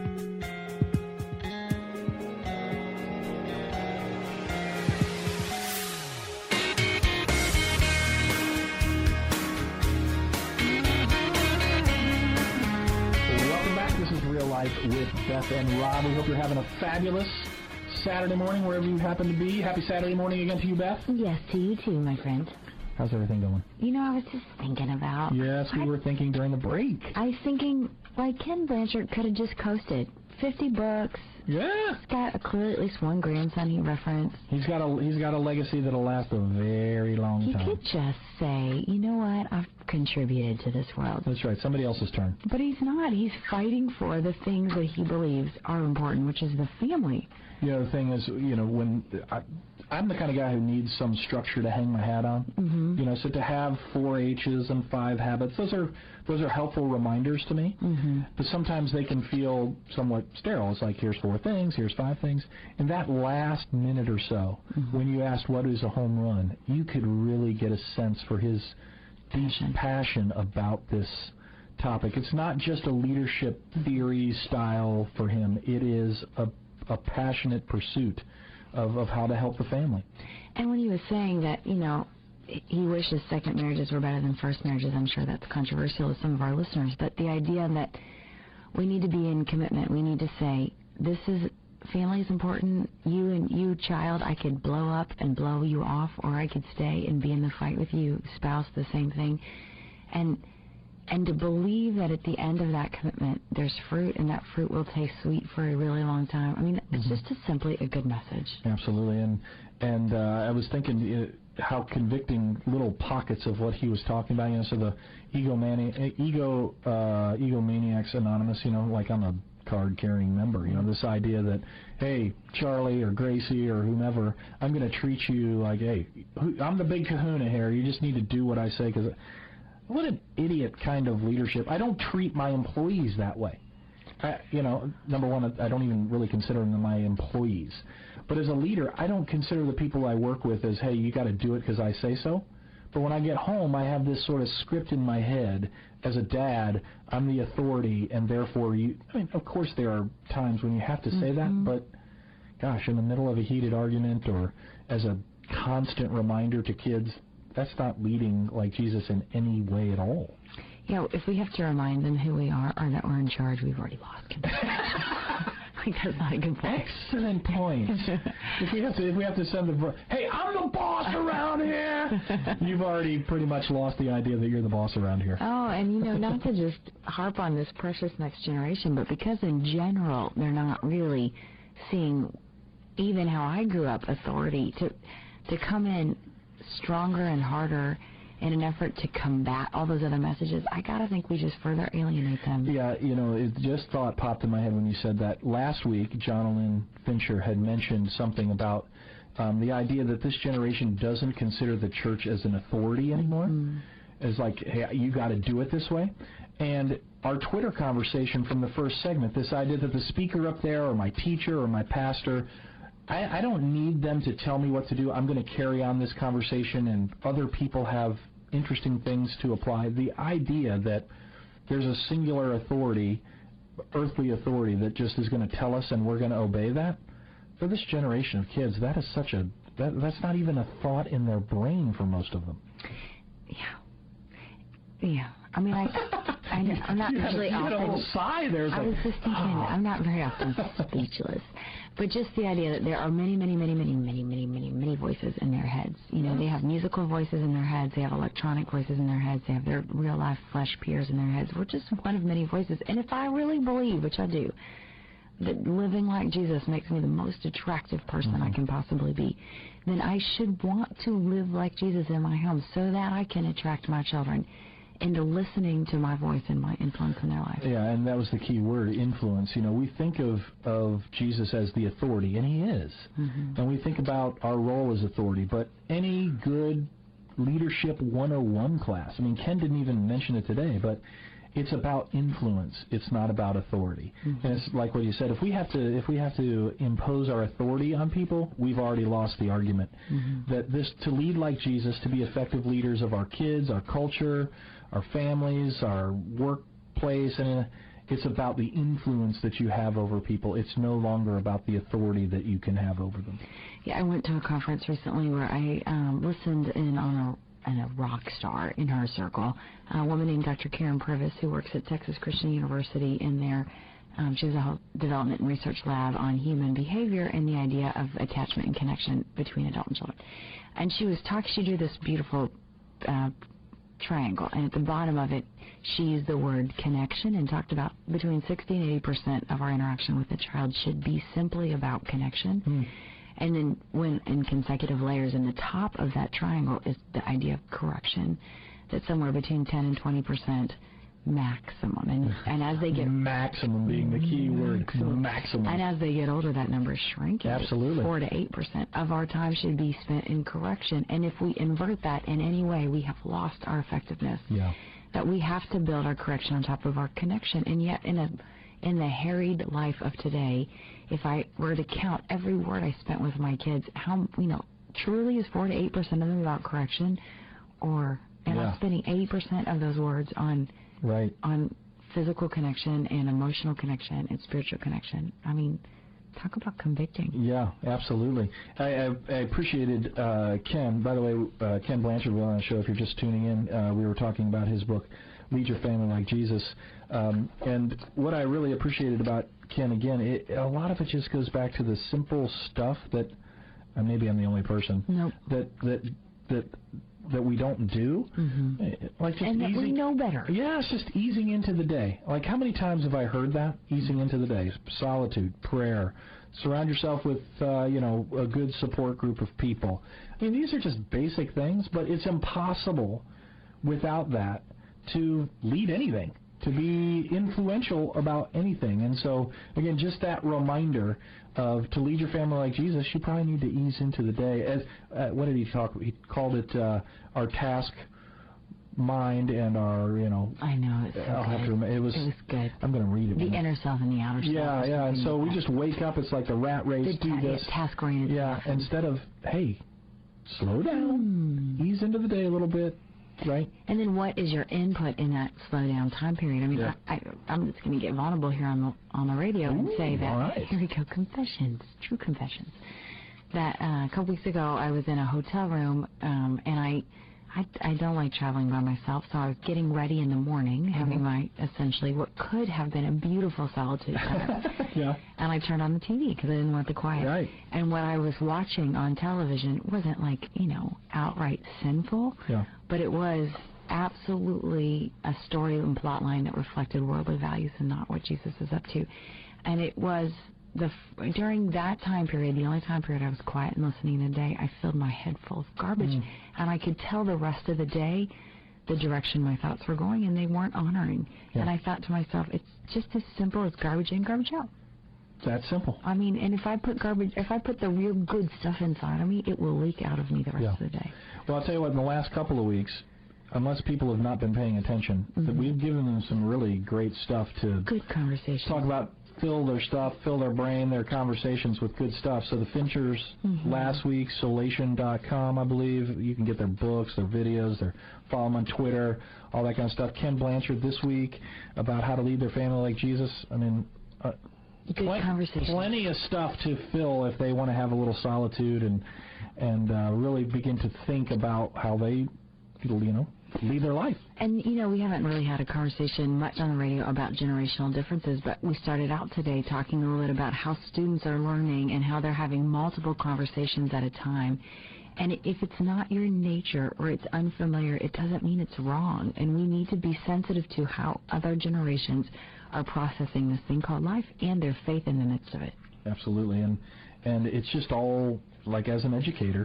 Speaker 1: With Beth and Rob. We hope you're having a fabulous Saturday morning wherever you happen to be. Happy Saturday morning again to you, Beth.
Speaker 2: Yes, to you too, my friend.
Speaker 1: How's everything going?
Speaker 2: I was just thinking about...
Speaker 1: Yes, we were thinking during the break.
Speaker 2: I was thinking, Ken Blanchard could have just coasted. 50 books.
Speaker 1: Yeah.
Speaker 2: He's got clearly at least one grandson he referenced.
Speaker 1: He's got a legacy that'll last a very long time.
Speaker 2: He could just say, you know what, I've contributed to this world.
Speaker 1: That's right, somebody else's turn.
Speaker 2: But he's not. He's fighting for the things that he believes are important, which is the family.
Speaker 1: The thing is, when I'm the kind of guy who needs some structure to hang my hat on. Mm-hmm. So to have 4 H's and 5 habits, those are helpful reminders to me. Mm-hmm. But sometimes they can feel somewhat sterile. It's like, here's 4 things, here's 5 things. In that last minute or so, mm-hmm. when you asked what is a home run, you could really get a sense for his deep passion about this topic. It's not just a leadership theory style for him. It is a passionate pursuit of how to help the family.
Speaker 2: And when he was saying that, he wishes second marriages were better than first marriages, I'm sure that's controversial to some of our listeners, but the idea that we need to be in commitment, we need to say, family is important, you child, I could blow up and blow you off, or I could stay and be in the fight with you, spouse, the same thing. And to believe that at the end of that commitment, there's fruit, and that fruit will taste sweet for a really long time. I mean, it's just simply a good message.
Speaker 1: Absolutely. And I was thinking how convicting little pockets of what he was talking about. So the Egomaniacs Anonymous, like I'm a card-carrying member. This idea that, hey, Charlie or Gracie or whomever, I'm going to treat you like, hey, I'm the big kahuna here. You just need to do what I say because... What an idiot kind of leadership. I don't treat my employees that way. Number one, I don't even really consider them my employees. But as a leader, I don't consider the people I work with as, hey, you got to do it because I say so. But when I get home, I have this sort of script in my head. As a dad, I'm the authority, and therefore of course there are times when you have to say that, but gosh, in the middle of a heated argument or as a constant reminder to kids, that's not leading like Jesus in any way at all.
Speaker 2: If we have to remind them who we are or that we're in charge, we've already lost control. That's not a good point.
Speaker 1: Excellent point. if we have to send them, hey, I'm the boss around here, you've already pretty much lost the idea that you're the boss around here.
Speaker 2: Oh, and not to just harp on this precious next generation, but because in general they're not really seeing even how I grew up authority to come in stronger and harder in an effort to combat all those other messages, I gotta think we just further alienate them.
Speaker 1: Yeah, it just thought popped in my head when you said that. Last week, Jonalyn Fincher had mentioned something about the idea that this generation doesn't consider the church as an authority anymore. As like, hey, you got to do it this way. And our Twitter conversation from the first segment, this idea that the speaker up there or my teacher or my pastor, I don't need them to tell me what to do. I'm going to carry on this conversation, and other people have interesting things to apply. The idea that there's a singular authority, earthly authority, that just is going to tell us and we're going to obey that, for this generation of kids, that is such a, that's not even a thought in their brain for most of them.
Speaker 2: Yeah. I mean, I'm not usually often.
Speaker 1: You had a little sigh there.
Speaker 2: I was just thinking, I'm not very often speechless. But just the idea that there are many voices in their heads. You know, they have musical voices in their heads. They have electronic voices in their heads. They have their real-life flesh peers in their heads. We're just one of many voices. And if I really believe, which I do, that living like Jesus makes me the most attractive person I can possibly be, then I should want to live like Jesus in my home so that I can attract my children into listening to my voice and my influence in their life.
Speaker 1: Yeah, and that was the key word, influence. You know, we think of Jesus as the authority, and he is. And we think about our role as authority, but any good leadership 101 class, I mean, Ken didn't even mention it today, but it's about influence. It's not about authority. And it's like what you said, if we have to impose our authority on people, we've already lost the argument. That this, to lead like Jesus, to be effective leaders of our kids, our culture, our families, our workplace, and it's about the influence that you have over people. It's no longer about the authority that you can have over them.
Speaker 2: Yeah, I went to a conference recently where I listened in on a rock star in her circle, a woman named Dr. Karen Privis, who works at Texas Christian University in their she has a health development and research lab on human behavior and the idea of attachment and connection between adult and children. And she was talking, she drew this beautiful triangle, and at the bottom of it she used the word connection and talked about between 60 and 80% of our interaction with a child should be simply about connection. And then when in consecutive layers in the top of that triangle is the idea of correction, that somewhere between 10 and 20% maximum. And as they get...
Speaker 1: Maximum being the key word. Maximum.
Speaker 2: And as they get older, that number is shrinking.
Speaker 1: Absolutely.
Speaker 2: 4 to 8% of our time should be spent in correction. And if we invert that in any way, we have lost our effectiveness.
Speaker 1: Yeah.
Speaker 2: That we have to build our correction on top of our connection. And yet in the harried life of today, if I were to count every word I spent with my kids, how, truly is 4 to 8% of them about correction, or am I spending 80% of those words on physical connection and emotional connection and spiritual connection? I mean, talk about convicting.
Speaker 1: Yeah, absolutely. I appreciated Ken. By the way, Ken Blanchard was on the show. If you're just tuning in, we were talking about his book, Lead Your Family Like Jesus. And what I really appreciated about Ken, again, a lot of it just goes back to the simple stuff that, maybe I'm the only person, that we don't do. Like just
Speaker 2: and that we know better.
Speaker 1: Yeah, it's just easing into the day. Like, how many times have I heard that? Easing into the day. Solitude, prayer. Surround yourself with, a good support group of people. I mean, these are just basic things, but it's impossible without that to lead anything, to be influential about anything. And so, again, just that reminder of to lead your family like Jesus, you probably need to ease into the day. As what did he talk? He called it our task mind and our,
Speaker 2: I know, it's so good.
Speaker 1: It was good. I'm going to read it.
Speaker 2: The inner self and the outer self.
Speaker 1: Yeah. And so we just wake up. It's like the rat race. Do this.
Speaker 2: Task-oriented.
Speaker 1: Yeah. Instead of, hey, slow down, ease into the day a little bit. Right.
Speaker 2: And then what is your input in that slow down time period? I mean, I'm just going to get vulnerable here on the radio and say that, here we go, confessions, true confessions. That a couple weeks ago I was in a hotel room, and I don't like traveling by myself, so I was getting ready in the morning, having my, essentially, what could have been a beautiful solitude time. And I turned on the TV because I didn't want the quiet.
Speaker 1: Right.
Speaker 2: And what I was watching on television wasn't like, outright sinful, but it was absolutely a story and plot line that reflected worldly values and not what Jesus is up to. And it was during that time period, the only time period I was quiet and listening today, I filled my head full of garbage. And I could tell the rest of the day the direction my thoughts were going, and they weren't honoring. And I thought to myself, it's just as simple as garbage in, garbage out.
Speaker 1: That simple.
Speaker 2: I mean, and if I put the real good stuff inside of me, it will leak out of me the rest of the day.
Speaker 1: Well, I'll tell you what, in the last couple of weeks, unless people have not been paying attention, that we've given them some really great stuff to
Speaker 2: good conversation.
Speaker 1: Talk about fill their stuff, fill their brain, their conversations with good stuff. So the Finchers last week, Solation.com, I believe. You can get their books, their videos, follow them on Twitter, all that kind of stuff. Ken Blanchard this week about how to lead their family like Jesus. I mean, plenty of stuff to fill if they want to have a little solitude and really begin to think about how they, lead their life.
Speaker 2: And, we haven't really had a conversation much on the radio about generational differences, but we started out today talking a little bit about how students are learning and how they're having multiple conversations at a time. And if it's not your nature or it's unfamiliar, it doesn't mean it's wrong. And we need to be sensitive to how other generations are processing this thing called life and their faith in the midst of it.
Speaker 1: Absolutely. And it's just all, like as an educator,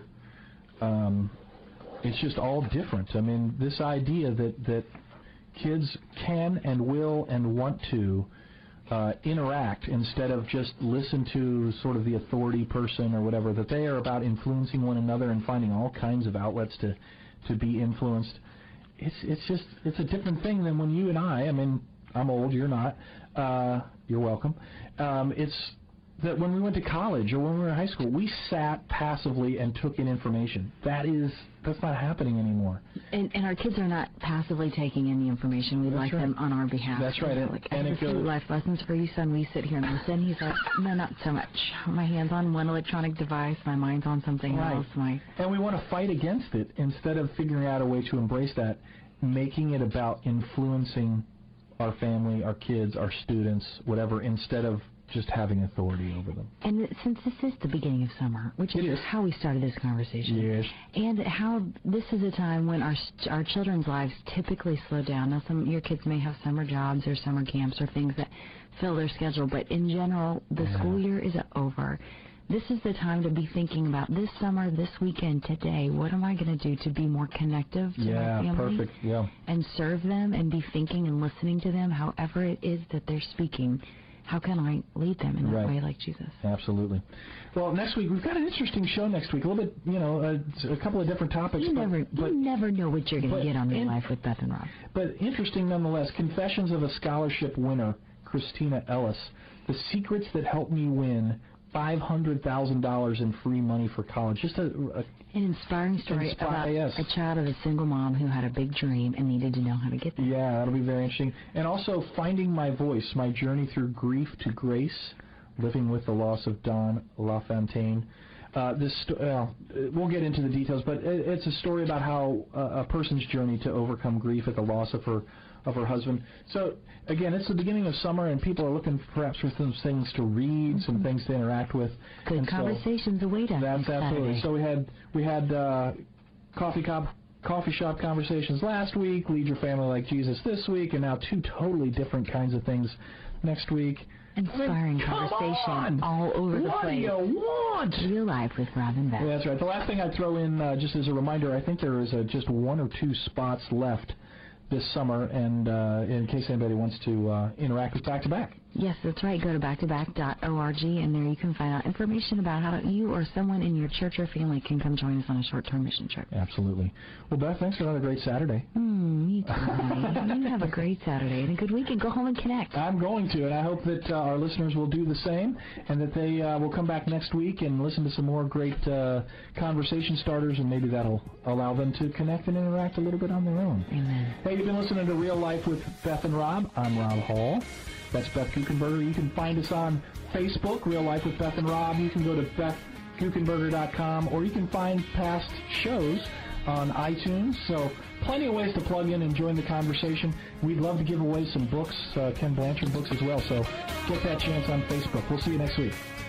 Speaker 1: it's just all different. I mean, this idea that kids can and will and want to interact instead of just listen to sort of the authority person or whatever, that they are about influencing one another and finding all kinds of outlets to be influenced. It's a different thing than when you and I mean, I'm old, you're not. You're welcome. It's that when we went to college or when we were in high school, we sat passively and took in information. That's not happening anymore.
Speaker 2: And our kids are not passively taking in the information. We like them on our behalf.
Speaker 1: That's right.
Speaker 2: And if life lessons for you, son, we sit here and listen. He's like, no, not so much. My hand's on one electronic device. My mind's on something else.
Speaker 1: And we want to fight against it instead of figuring out a way to embrace that, making it about influencing our family, our kids, our students, whatever, instead of just having authority over them.
Speaker 2: And since this is the beginning of summer, which is how we started this conversation,
Speaker 1: yes,
Speaker 2: and how this is a time when our children's lives typically slow down. Now, some of your kids may have summer jobs or summer camps or things that fill their schedule, but in general, the school year is over. This is the time to be thinking about this summer, this weekend, today, what am I going to do to be more connective to my family?
Speaker 1: Perfect. Yeah.
Speaker 2: And serve them and be thinking and listening to them, however it is that they're speaking. How can I lead them in that way like Jesus?
Speaker 1: Absolutely. Well, next week, we've got an interesting show next week. A little bit, a couple of different topics.
Speaker 2: You never know what you're going to get on Real Life with Beth and Rob.
Speaker 1: But interesting nonetheless. Confessions of a Scholarship Winner, Christina Ellis. The Secrets That Helped Me Win $500,000 in free money for college. Just an
Speaker 2: inspiring story about a child of a single mom who had a big dream and needed to know how to get there.
Speaker 1: Yeah, that'll be very interesting. And also, Finding My Voice, My Journey Through Grief to Grace, Living with the Loss of Don LaFontaine. We'll get into the details, but it's a story about how a person's journey to overcome grief at the loss of her husband. So, again, it's the beginning of summer, and people are looking perhaps for some things to read, some things to interact with.
Speaker 2: Good conversations await us.
Speaker 1: That's absolutely. So we had coffee shop conversations last week, Lead Your Family Like Jesus this week, and now two totally different kinds of things next week.
Speaker 2: Inspiring conversation all over the place.
Speaker 1: What do you want?
Speaker 2: Real Life with Rob and Beth.
Speaker 1: Yeah, that's right. The last thing I'd throw in, just as a reminder, I think there is just 1 or 2 spots left this summer, and in case anybody wants to interact with Back to Back.
Speaker 2: Yes, that's right. Go to backtoback.org, and there you can find out information about how you or someone in your church or family can come join us on a short-term mission trip.
Speaker 1: Absolutely. Well, Beth, thanks for another great Saturday.
Speaker 2: You too, honey. You have a great Saturday and a good week, and go home and connect.
Speaker 1: I'm going to, and I hope that our listeners will do the same, and that they will come back next week and listen to some more great conversation starters, and maybe that'll allow them to connect and interact a little bit on their own.
Speaker 2: Amen.
Speaker 1: Hey, you've been listening to Real Life with Beth and Rob. I'm Rob Hall. That's Beth Guckenberger. You can find us on Facebook, Real Life with Beth and Rob. You can go to BethGuckenberger.com, or you can find past shows on iTunes. So plenty of ways to plug in and join the conversation. We'd love to give away some books, Ken Blanchard books as well. So get that chance on Facebook. We'll see you next week.